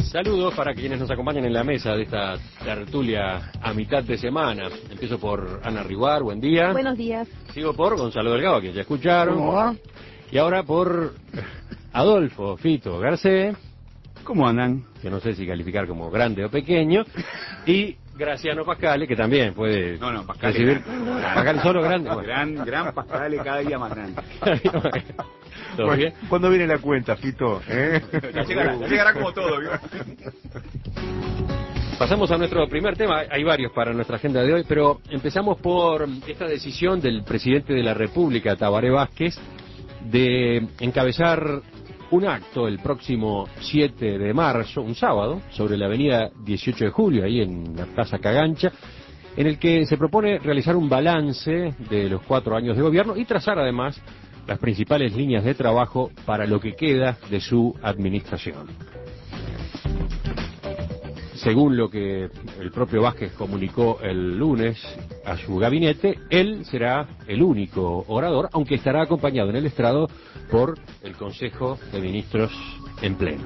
Saludos para quienes nos acompañan en la mesa de esta tertulia a mitad de semana. Empiezo por Ana Riguar, buen día. Buenos días. Sigo por Gonzalo Delgado, a quien ya escucharon. ¿Cómo va? Y ahora por Adolfo Fito Garcé, ¿Cómo andan? que no sé si calificar como grande o pequeño, y Graciano Pascale, que también puede Pascale recibir... grande. Pascale solo grande. Bueno. Gran Pascale, cada día más grande. ¿Todo bien? ¿Cuándo viene la cuenta, Fito? Ya llegará como todo, ¿vio? Pasamos a nuestro primer tema, hay varios para nuestra agenda de hoy, pero empezamos por esta decisión del presidente de la República, Tabaré Vázquez, de encabezar un acto el próximo 7 de marzo, un sábado, sobre la avenida 18 de julio, ahí en la Plaza Cagancha, en el que se propone realizar un balance de los 4 años de gobierno y trazar además las principales líneas de trabajo para lo que queda de su administración. Según lo que el propio Vázquez comunicó el lunes a su gabinete, él será el único orador, aunque estará acompañado en el estrado por el Consejo de Ministros en pleno.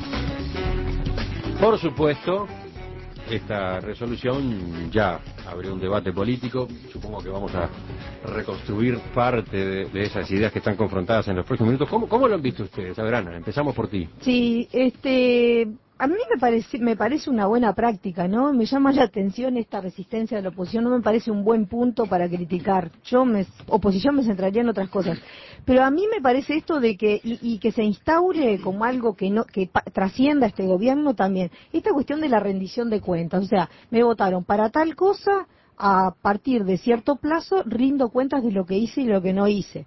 Por supuesto, esta resolución ya abrió un debate político. Supongo que vamos a reconstruir parte de esas ideas que están confrontadas en los próximos minutos. ¿Cómo lo han visto ustedes? A ver, Ana, empezamos por ti. Sí, a mí me parece una buena práctica, ¿no? Me llama la atención esta resistencia de la oposición, no me parece un buen punto para criticar. Oposición me centraría en otras cosas. Pero a mí me parece esto de que, y que se instaure como algo que trascienda este gobierno también, esta cuestión de la rendición de cuentas. O sea, me votaron para tal cosa, a partir de cierto plazo rindo cuentas de lo que hice y lo que no hice.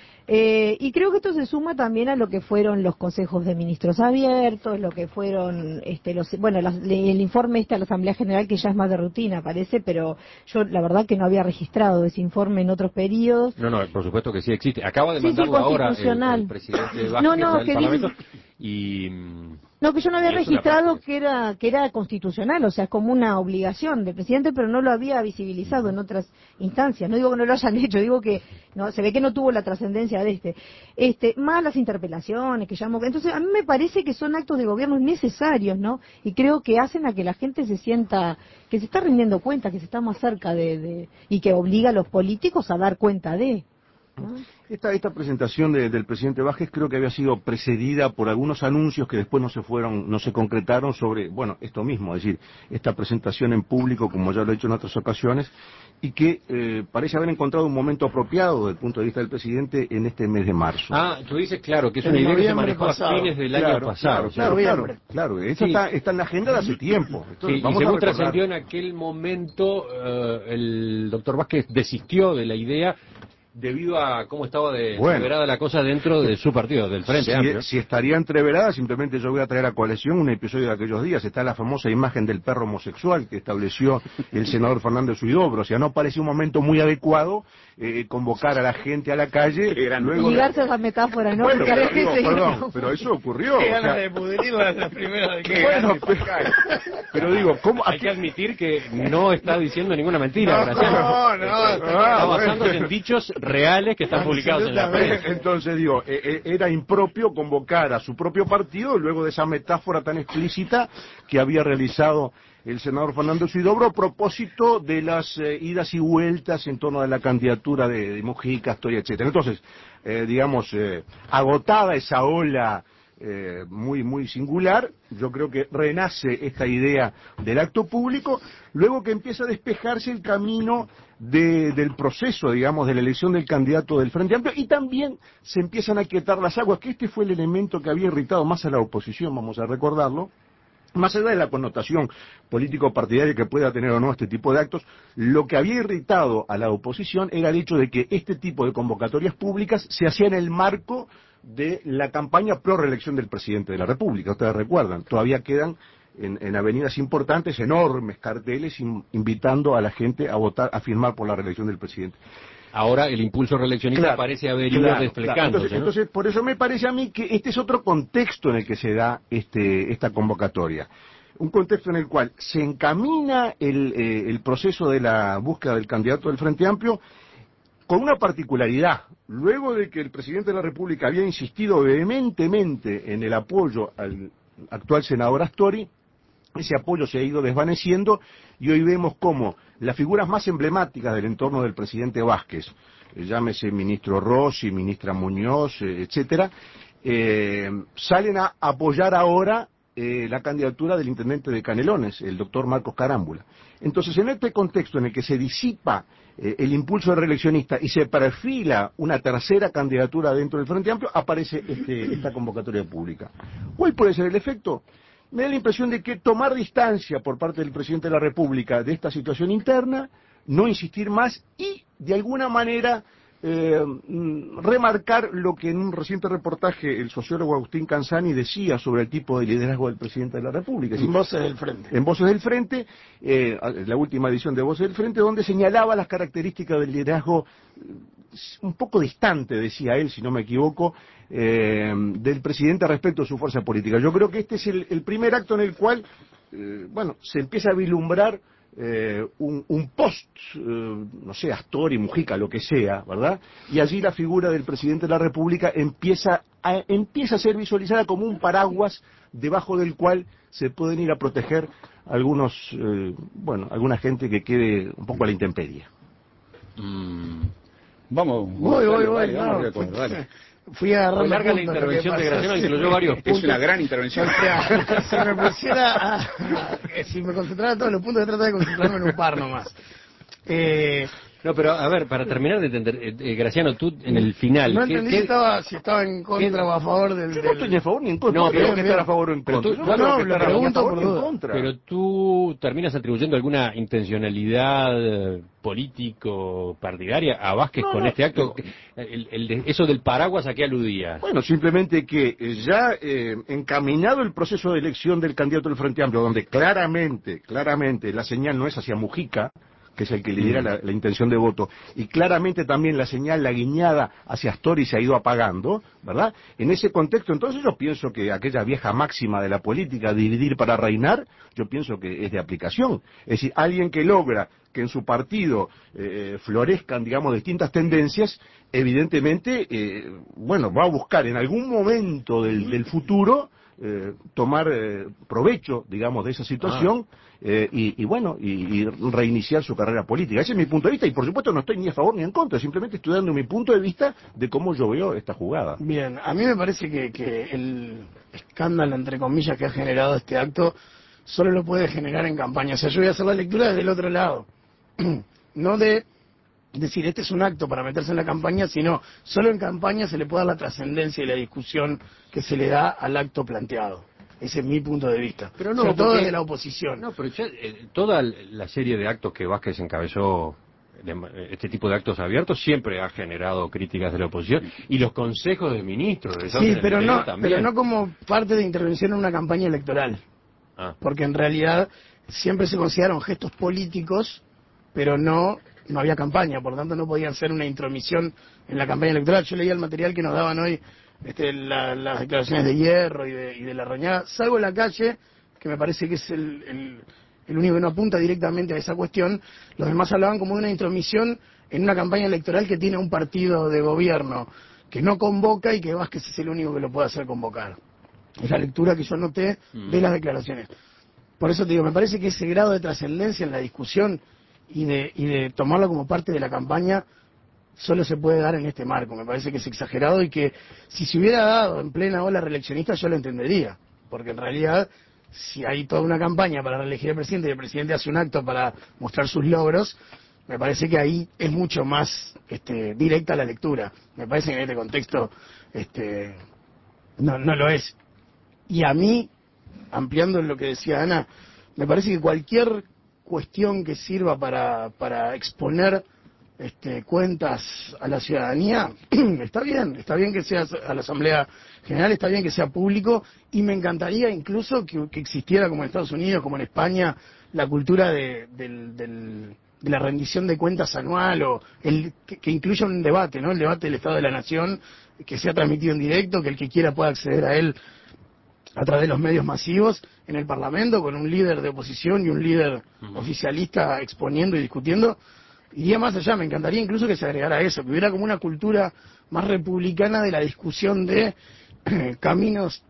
Y creo que esto se suma también a lo que fueron los consejos de ministros abiertos, lo que fueron el informe a la Asamblea General, que ya es más de rutina, parece, pero yo la verdad que no había registrado ese informe en otros periodos. No, por supuesto que sí existe. Acaba de mandarlo ahora el presidente Vázquez al Parlamento y... No, que yo no había registrado que era constitucional, o sea, es como una obligación del presidente, pero no lo había visibilizado en otras instancias. No digo que no lo hayan hecho, digo que no, se ve que no tuvo la trascendencia de más las interpelaciones que llamó. Entonces, a mí me parece que son actos de gobierno necesarios, ¿no? Y creo que hacen a que la gente se sienta que se está rindiendo cuenta, que se está más cerca y que obliga a los políticos a dar cuenta de. ¿No? Esta presentación del presidente Vázquez creo que había sido precedida por algunos anuncios que después no se concretaron sobre, esto mismo, es decir, esta presentación en público, como ya lo he hecho en otras ocasiones, y que parece haber encontrado un momento apropiado desde el punto de vista del presidente en este mes de marzo. Ah, tú dices, claro, que es una idea que se manejó a fines del año pasado. Claro, eso está en la agenda de hace tiempo. Sí, y según trascendió en aquel momento, el doctor Vázquez desistió de la idea debido a cómo estaba entreverada la cosa dentro de su partido, del Frente Amplio. Si estaría entreverada, simplemente yo voy a traer a colación un episodio de aquellos días. Está la famosa imagen del perro homosexual que estableció el senador Fernández Huidobro. O sea, no pareció un momento muy adecuado convocar a la gente a la calle. Ligarse a esa metáfora, ¿no? Bueno, pero eso ocurrió. Qué ganas de pudrirla la primera de que pero digo, ¿cómo? Hay que admitir que no está diciendo ninguna mentira, Graciano. Está basándose en dichos reales que están publicados en la prensa. Entonces digo, era impropio convocar a su propio partido luego de esa metáfora tan explícita que había realizado el senador Fernández Huidobro a propósito de las idas y vueltas en torno a la candidatura de Mujica, Astor, etcétera. Entonces, agotada esa ola muy singular, yo creo que renace esta idea del acto público, luego que empieza a despejarse el camino del proceso, digamos, de la elección del candidato del Frente Amplio, y también se empiezan a aquietar las aguas, que este fue el elemento que había irritado más a la oposición, vamos a recordarlo. Más allá de la connotación político-partidaria que pueda tener o no este tipo de actos, lo que había irritado a la oposición era el hecho de que este tipo de convocatorias públicas se hacían en el marco de la campaña pro reelección del presidente de la República. Ustedes recuerdan, todavía quedan en avenidas importantes enormes carteles invitando a la gente a votar, a firmar por la reelección del presidente. Ahora el impulso reeleccionista parece haber ido desplegándose. Entonces, por eso me parece a mí que este es otro contexto en el que se da esta convocatoria. Un contexto en el cual se encamina el proceso de la búsqueda del candidato del Frente Amplio con una particularidad. Luego de que el presidente de la República había insistido vehementemente en el apoyo actual senador Astori. Ese apoyo se ha ido desvaneciendo y hoy vemos cómo las figuras más emblemáticas del entorno del presidente Vázquez, llámese ministro Rossi, ministra Muñoz, etcétera, salen a apoyar ahora la candidatura del intendente de Canelones, el doctor Marcos Carámbula. Entonces, en este contexto en el que se disipa el impulso reeleccionista y se perfila una tercera candidatura dentro del Frente Amplio, aparece esta convocatoria pública. ¿Cuál puede ser el efecto? Me da la impresión de que tomar distancia por parte del presidente de la República de esta situación interna, no insistir más y, de alguna manera, remarcar lo que en un reciente reportaje el sociólogo Agustín Canzani decía sobre el tipo de liderazgo del presidente de la República. En Voces del Frente. En Voces del Frente, la última edición de Voces del Frente, donde señalaba las características del liderazgo un poco distante, decía él, si no me equivoco, del presidente respecto a su fuerza política. Yo creo que este es el primer acto en el cual, se empieza a vislumbrar un post, no sé, Astori, Mujica, lo que sea, ¿verdad? Y allí la figura del presidente de la República empieza a ser visualizada como un paraguas debajo del cual se pueden ir a proteger alguna gente que quede un poco a la intemperie. Dale. Fui a agarrar Larga la intervención de Graciano, incluyó varios puntos. Es una gran intervención. O sea, si me pusiera si me concentrara en todos los puntos, tratar de concentrarme en un par nomás. No, pero a ver, para terminar de entender, Graciano, tú en el final... No entendí si estaba en contra o a favor del... Yo no estoy ni a favor ni en contra. No, No, pero tengo que estar a favor o en contra. pero tú- Yo no, tengo que lo estar ni a pregunto favor por ni en duda. contra. Pero tú terminas atribuyendo alguna intencionalidad político-partidaria a Vázquez con este acto. Eso del paraguas, ¿a qué aludía? Bueno, simplemente que ya encaminado el proceso de elección del candidato del Frente Amplio, donde claramente la señal no es hacia Mujica, que es el que lidera la intención de voto, y claramente también la señal, la guiñada hacia Astori se ha ido apagando, ¿verdad? En ese contexto, entonces yo pienso que aquella vieja máxima de la política, dividir para reinar, yo pienso que es de aplicación. Es decir, alguien que logra que en su partido florezcan, digamos, distintas tendencias, evidentemente, va a buscar en algún momento del futuro tomar provecho, digamos, de esa situación y reiniciar su carrera política. Ese es mi punto de vista y por supuesto no estoy ni a favor ni en contra, simplemente estoy dando mi punto de vista de cómo yo veo esta jugada. Bien, a mí me parece que el escándalo, entre comillas, que ha generado este acto solo lo puede generar en campaña. O sea, yo voy a hacer la lectura desde el otro lado. No de decir, este es un acto para meterse en la campaña, sino solo en campaña se le puede dar la trascendencia y la discusión que se le da al acto planteado. Ese es mi punto de vista. Pero no, sobre todo porque- desde la oposición. No, pero ya, toda la serie de actos que Vázquez encabezó, este tipo de actos abiertos, siempre ha generado críticas de la oposición y los consejos de ministros. De Sí, desastre pero en el no, interior también. pero no como parte de intervención en una campaña electoral. Ah. Porque en realidad siempre se consideraron gestos políticos, pero no había campaña, por lo tanto no podían ser una intromisión en la campaña electoral. Yo leía el material que nos daban hoy, las declaraciones de Hierro y de Larrañaga, salvo en la calle, que me parece que es el único que no apunta directamente a esa cuestión. Los demás hablaban como de una intromisión en una campaña electoral que tiene un partido de gobierno que no convoca y que Vázquez es el único que lo puede hacer convocar. Es la lectura que yo noté de las declaraciones. Por eso te digo, me parece que ese grado de trascendencia en la discusión y de tomarlo como parte de la campaña solo se puede dar en este marco. Me parece que es exagerado y que si se hubiera dado en plena ola reeleccionista yo lo entendería. Porque en realidad, si hay toda una campaña para reelegir al presidente y el presidente hace un acto para mostrar sus logros, me parece que ahí es mucho más directa la lectura. Me parece que en este contexto no lo es. Y a mí, ampliando lo que decía Ana, me parece que cualquier cuestión que sirva para exponer cuentas a la ciudadanía, está bien que sea a la Asamblea General, está bien que sea público, y me encantaría incluso que existiera como en Estados Unidos, como en España, la cultura de la rendición de cuentas anual, o que incluya un debate, ¿no? El debate del Estado de la Nación, que sea transmitido en directo, que el que quiera pueda acceder a él a través de los medios masivos en el Parlamento, con un líder de oposición y un líder oficialista exponiendo y discutiendo. Iría más allá, me encantaría incluso que se agregara eso, que hubiera como una cultura más republicana de la discusión de caminos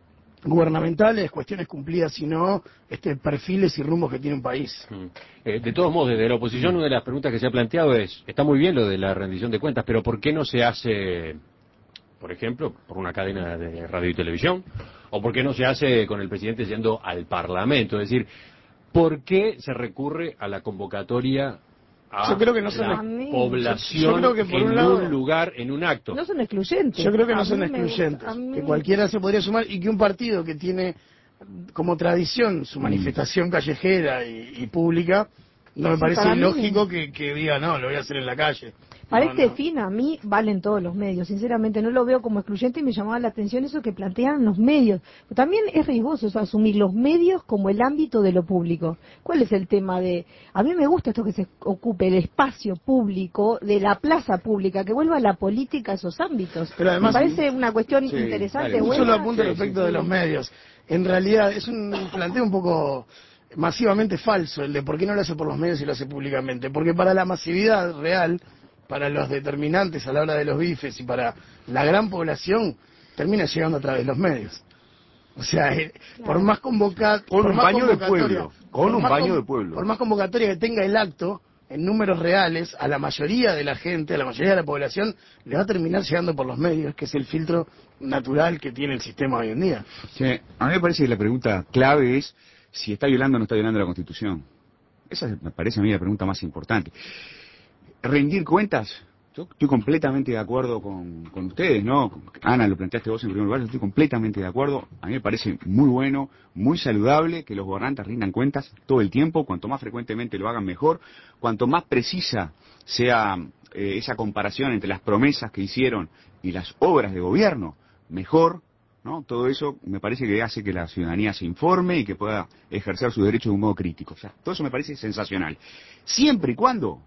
gubernamentales, cuestiones cumplidas, sino perfiles y rumbos que tiene un país. De todos modos, desde la oposición, una de las preguntas que se ha planteado es, está muy bien lo de la rendición de cuentas, pero ¿por qué no se hace, por ejemplo, por una cadena de radio y televisión? ¿O por qué no se hace con el presidente yendo al Parlamento? Es decir, ¿por qué se recurre a la convocatoria a yo creo que no son la población yo creo que por en un lado, un lugar, en un acto? No son excluyentes. Yo creo que A no son mí excluyentes, me que cualquiera se podría sumar y que un partido que tiene como tradición su manifestación callejera y pública, no me Sí, parece para mí ilógico que diga, no, lo voy a hacer en la calle. Para No, este no. fin, a mí valen todos los medios. Sinceramente, no lo veo como excluyente y me llamaba la atención eso que plantean los medios. Pero también es riesgoso eso, asumir los medios como el ámbito de lo público. ¿Cuál es el tema de...? A mí me gusta esto que se ocupe el espacio público, de la plaza pública, que vuelva la política a esos ámbitos. Pero además, me parece una cuestión sí, interesante, dale, Un buena. solo apunte respecto de los medios. En realidad es un planteo un poco masivamente falso el de por qué no lo hace por los medios y lo hace públicamente. Porque para la masividad real, para los determinantes a la hora de los bifes y para la gran población, termina llegando a través de los medios. O sea, por más convocatoria... Con un baño de pueblo. Con por un más baño de pueblo. Por más convocatoria que tenga el acto, en números reales, a la mayoría de la gente, a la mayoría de la población, le va a terminar llegando por los medios, que es el filtro natural que tiene el sistema hoy en día. Sí, a mí me parece que la pregunta clave es si está violando o no está violando la Constitución. Esa me parece a mí la pregunta más importante. Rendir cuentas, yo estoy completamente de acuerdo con ustedes, ¿no? Ana, lo planteaste vos en primer lugar, yo estoy completamente de acuerdo. A mí me parece muy bueno, muy saludable que los gobernantes rindan cuentas todo el tiempo. Cuanto más frecuentemente lo hagan, mejor. Cuanto más precisa sea esa comparación entre las promesas que hicieron y las obras de gobierno, mejor, ¿no? Todo eso me parece que hace que la ciudadanía se informe y que pueda ejercer sus derechos de un modo crítico. O sea, todo eso me parece sensacional. Siempre y cuando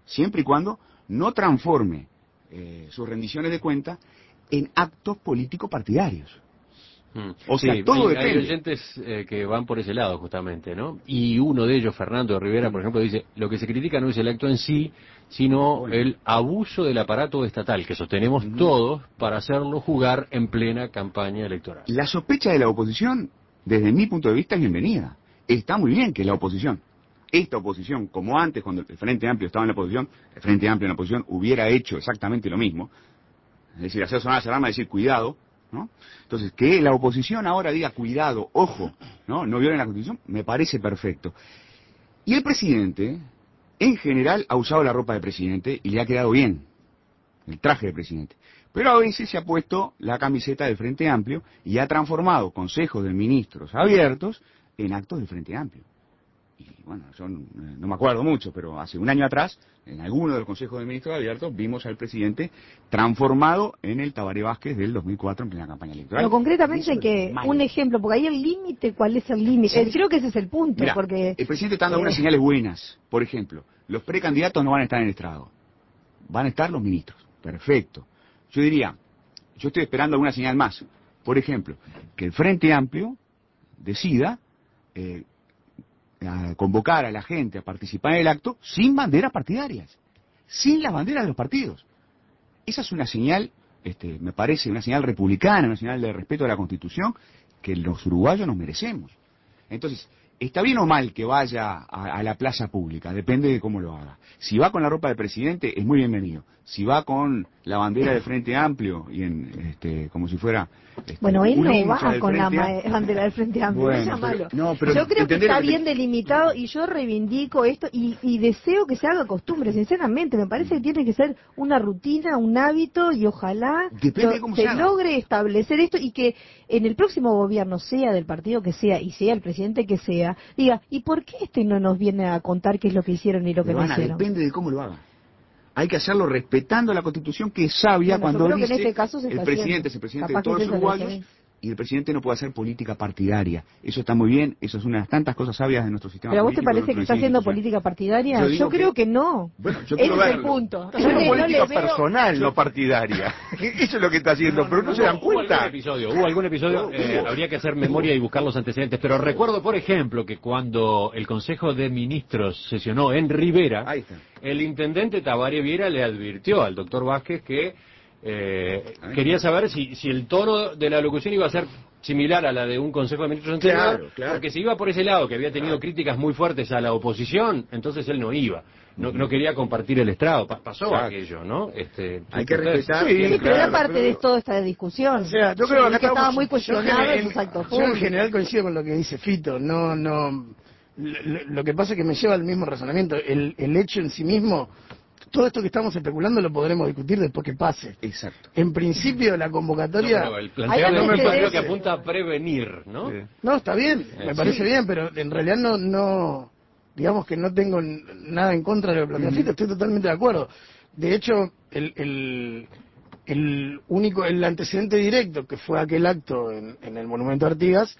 no transforme sus rendiciones de cuenta en actos políticos partidarios. O sea, Sí, todo hay depende. oyentes que van por ese lado justamente, ¿no? Y uno de ellos, Fernando Rivera, por ejemplo, dice, lo que se critica no es el acto en sí, sino Bueno. el abuso del aparato estatal que sostenemos todos para hacerlo jugar en plena campaña electoral. La sospecha de la oposición, desde mi punto de vista, es bienvenida. Está muy bien que la oposición, esta oposición, como antes, cuando el Frente Amplio estaba en la oposición, el Frente Amplio en la oposición hubiera hecho exactamente lo mismo, es decir, hacer sonar las alarmas y decir cuidado, ¿no? Entonces, que la oposición ahora diga cuidado, ojo, no violen la Constitución, me parece perfecto. Y el presidente, en general, ha usado la ropa de presidente y le ha quedado bien, el traje de presidente. Pero a veces se ha puesto la camiseta del Frente Amplio y ha transformado consejos de ministros abiertos en actos del Frente Amplio. Y bueno, yo no me acuerdo mucho, pero hace un año atrás, en alguno de los consejos de ministros abiertos, vimos al presidente transformado en el Tabaré Vázquez del 2004 en plena campaña electoral. Pero concretamente Eso que es mal. un ejemplo, porque ahí el límite, ¿cuál es el límite? Sí. Creo que ese es el punto, Mirá, porque... el presidente está dando algunas señales buenas. Por ejemplo, los precandidatos no van a estar en el estrado. Van a estar los ministros. Perfecto. Yo diría, yo estoy esperando alguna señal más. Por ejemplo, que el Frente Amplio decida a convocar a la gente a participar en el acto sin banderas partidarias, sin las banderas de los partidos. Esa es una señal, me parece, una señal republicana, una señal de respeto a la Constitución que los uruguayos nos merecemos. Entonces, está bien o mal que vaya a la plaza pública, depende de cómo lo haga. Si va con la ropa del presidente, es muy bienvenido. Si va con la bandera del Frente Amplio y como si fuera Bueno, él un no hincha va del con la Frente Amplio. bandera del Frente Amplio, Bueno, no sea malo. no, pero yo creo que entender está lo que bien delimitado y yo reivindico esto y deseo que se haga costumbre, sinceramente. Me parece que tiene que ser una rutina, un hábito y ojalá Depende de cómo se se haga. logre establecer esto y que en el próximo gobierno, sea del partido que sea y sea el presidente que sea, diga, ¿y por qué no nos viene a contar qué es lo que hicieron y lo que Pero, no Ana, hicieron? depende de cómo lo haga. Hay que hacerlo respetando la Constitución, que es sabia Bueno, yo cuando creo que en dice este caso se el está presidente haciendo. es el presidente Capaz de todos que los se uruguayos hace. y el presidente no puede hacer política partidaria. Eso está muy bien, eso es una de las tantas cosas sabias de nuestro sistema ¿Pero a vos te político, de parece que nuestro está haciendo institucional. política partidaria? Yo digo Yo creo que- que no. Bueno, yo Ese quiero es el verlo. punto. Es una No le política veo- personal, no partidaria. Eso es lo que está haciendo, pero no se dan cuenta. Hubo algún episodio, habría que hacer memoria y buscar los antecedentes, pero recuerdo, por ejemplo, que cuando el Consejo de Ministros sesionó en Rivera, Ahí está. el intendente Tabaré Viera le advirtió al doctor Vázquez que Quería saber si el tono de la locución iba a ser similar a la de un Consejo de Ministros anterior, Claro. porque si iba por ese lado, que había tenido críticas muy fuertes a la oposición, entonces él no iba. No quería compartir el estrado. Pasó aquello, ¿no? Hay que respetar. Sí, pero era parte pero- de toda esta discusión. O sea, yo creo que estaba muy yo cuestionado en- en sus actos yo en públicos. general coincido con lo que dice Fito. Lo que pasa es que me lleva al mismo razonamiento. El hecho en sí mismo, todo esto que estamos especulando lo podremos discutir después que pase. Exacto. En principio, la convocatoria... No, pero el planteo Hay de antecedentes. creo que apunta a prevenir, ¿no? Sí. No, está bien, me parece bien, pero en realidad digamos que no tengo nada en contra de lo que plantea Fito, estoy totalmente de acuerdo. De hecho, el antecedente directo que fue aquel acto en el Monumento a Artigas,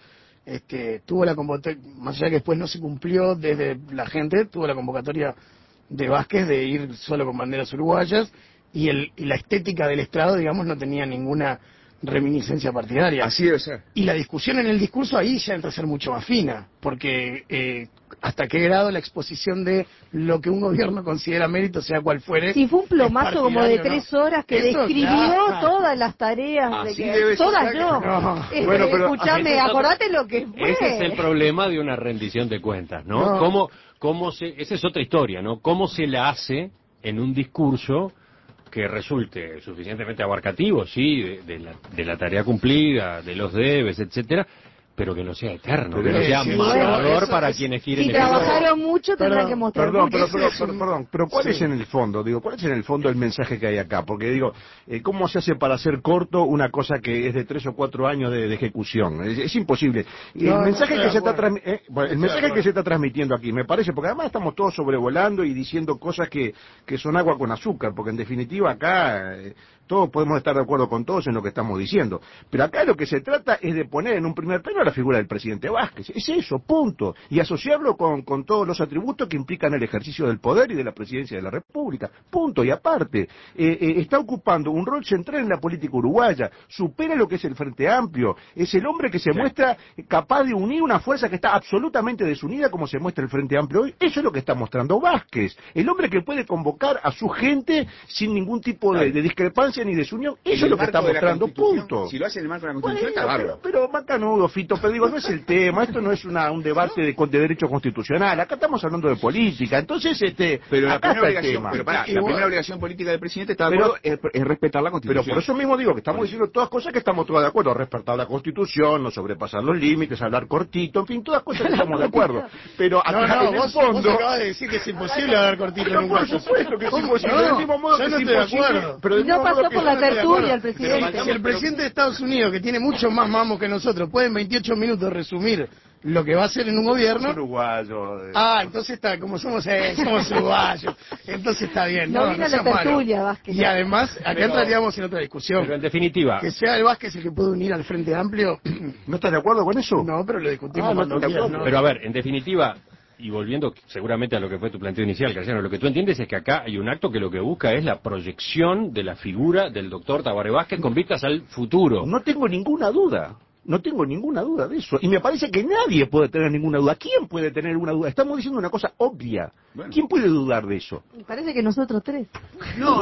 tuvo la convocatoria, más allá que después no se cumplió desde la gente, tuvo la convocatoria de Vázquez de ir solo con banderas uruguayas y la estética del estrado, digamos, no tenía ninguna reminiscencia partidaria. Así debe ser. Y la discusión en el discurso ahí ya entra a ser mucho más fina, porque hasta qué grado la exposición de lo que un gobierno considera mérito, sea cual fuere. Sí, fue un plomazo como de partidario, 3 horas que Eso, describió claro. todas las tareas. Así de debe que, ser, todas claro. no. No. Bueno, pero Escuchame, ese es otro- acordate lo que fue. Ese es el problema de una rendición de cuentas, ¿no? No. Esa es otra historia, ¿no? ¿Cómo se la hace en un discurso que resulte suficientemente abarcativo, sí, de la tarea cumplida, de los debes, etcétera, pero que no sea eterno, que no sea Sí, matador bueno, para eso- quienes quieren Si ejercer. trabajaron mucho tendrán que mostrar Perdón, mucho. pero ¿cuál es en el fondo? Digo, ¿cuál es en el fondo el mensaje que hay acá? Porque digo, ¿cómo se hace para hacer corto una cosa que es de 3 o 4 años de ejecución? Es imposible. El No, mensaje no que estoy se de acuerdo. el mensaje que se está transmitiendo aquí, me parece, porque además estamos todos sobrevolando y diciendo cosas que son agua con azúcar, porque en definitiva acá todos podemos estar de acuerdo con todos en lo que estamos diciendo. Pero acá lo que se trata es de poner en un primer plano a la figura del presidente Vázquez. Es eso, punto. Y asociarlo con todos los atributos que implican el ejercicio del poder y de la presidencia de la República. Punto. Y aparte, está ocupando un rol central en la política uruguaya. Supera lo que es el Frente Amplio. Es el hombre que se muestra capaz de unir una fuerza que está absolutamente desunida como se muestra el Frente Amplio hoy. Eso es lo que está mostrando Vázquez. El hombre que puede convocar a su gente sin ningún tipo de discrepancia ni desunión. Eso es lo que está mostrando. Punto. Si lo hace en el marco de la Bueno, Constitución, está bárbaro. pero macanudo, Fito, pero digo, no es el tema, esto no es un debate de derecho constitucional, acá estamos hablando de política, entonces Pero la acá primera está el obligación, tema. pero pará, la Igual- primera obligación política del presidente está de Pero- acuerdo, es respetar la Pero Constitución. por eso mismo digo que estamos diciendo todas cosas que estamos todos de acuerdo, respetar la Constitución, no sobrepasar los límites, hablar cortito, en fin, todas cosas que estamos de acuerdo. Pero acá en el vos fondo... acabas de decir que es imposible hablar cortito en Pero un por caso. supuesto que es imposible, No, del mismo modo yo que no es estoy de imposible, acuerdo. pero del Y no mismo modo pasó que por la Yo no estoy de tertulia acuerdo. el presidente. Si el presidente de Estados Unidos, que tiene mucho más mamos que nosotros, puede en 28 minutos resumir lo que va a hacer en un es gobierno... uruguayo. Entonces está, como somos uruguayos, entonces está bien. No vino a la seas malo. tertulia, Vázquez. Y además, acá Pero- entraríamos en otra discusión. Pero en definitiva, Que sea el Vázquez el que puede unir al Frente Amplio, ¿No estás de acuerdo con eso? no, pero lo discutimos Ah, no cuando estoy de quieras, acuerdo. ¿no? pero a ver, en definitiva, y volviendo seguramente a lo que fue tu planteo inicial, Graciano, lo que tú entiendes es que acá hay un acto que lo que busca es la proyección de la figura del doctor Tabaré Vázquez con vistas al futuro. No tengo ninguna duda. No tengo ninguna duda de eso. Y me parece que nadie puede tener ninguna duda. ¿Quién puede tener una duda? Estamos diciendo una cosa obvia. Bueno. ¿Quién puede dudar de eso? Me parece que nosotros tres. No,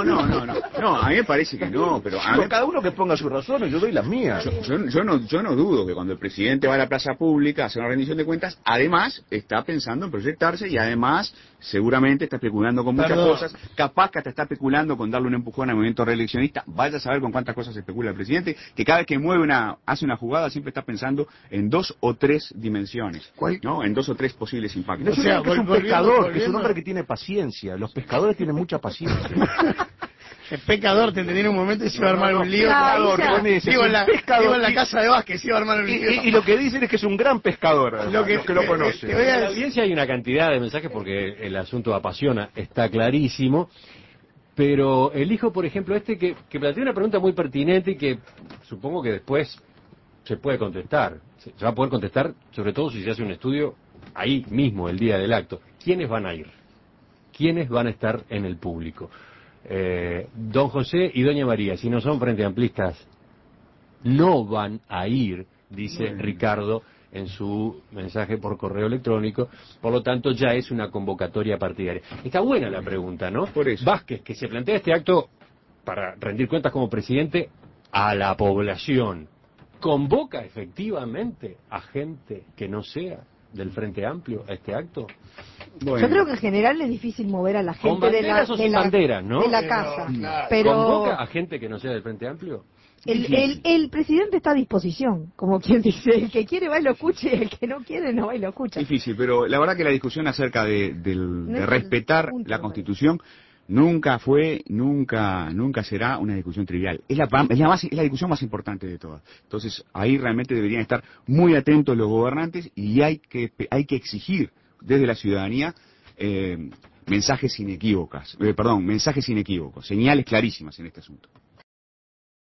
a mí me parece que no, pero a mí, Pero cada uno que ponga sus razones, yo doy las mías. yo no dudo que cuando el presidente va a la plaza pública a hacer una rendición de cuentas, además está pensando en proyectarse y además seguramente está especulando con muchas Perdón. cosas, capaz que hasta está especulando con darle un empujón al movimiento reeleccionista. Vaya a saber con cuántas cosas especula el presidente, que cada vez que hace una jugada siempre está pensando en 2 o 3 dimensiones, ¿Cuál? ¿no? En 2 o 3 posibles impactos. Es un hombre que es un volviendo- pescador, que es un volviendo- hombre que tiene paciencia. Los pescadores tienen mucha paciencia. El pecador te entendí en un momento y se iba a armar un lío. Claro, ya. con ese, Digo, es un pescador. digo, en la casa de Vázquez se iba a armar un lío. Y lo que dicen es que es un gran pescador, Lo que- los que lo conocen. te voy a En la audiencia hay una cantidad de mensajes porque el asunto apasiona, está clarísimo, pero elijo, por ejemplo, que plantea una pregunta muy pertinente y que supongo que después se puede contestar. Se va a poder contestar, sobre todo si se hace un estudio ahí mismo, el día del acto. ¿Quiénes van a ir? ¿Quiénes van a estar en el público? Don José y Doña María, si no son frente amplistas, no van a ir, dice Ricardo en su mensaje por correo electrónico, por lo tanto ya es una convocatoria partidaria. Está buena la pregunta, ¿no? Por eso. Vázquez, que se plantea este acto para rendir cuentas como presidente a la población, ¿convoca efectivamente a gente que no sea del Frente Amplio a este acto? Bueno, Yo creo que en general es difícil mover a la ¿Con gente de la, banderas o sin banderas, no? de la Pero, casa. claro. Pero ¿Convoca a gente que no sea del Frente Amplio? el presidente está a disposición, como quien dice, el que quiere va y lo escucha y el que no quiere no va y lo escucha. difícil, pero la verdad que la discusión acerca de No es el respetar punto, la me Constitución nunca fue, nunca será una discusión trivial. Es la discusión más importante de todas. Entonces, ahí realmente deberían estar muy atentos los gobernantes y hay que exigir desde la ciudadanía mensajes inequívocos, señales clarísimas en este asunto.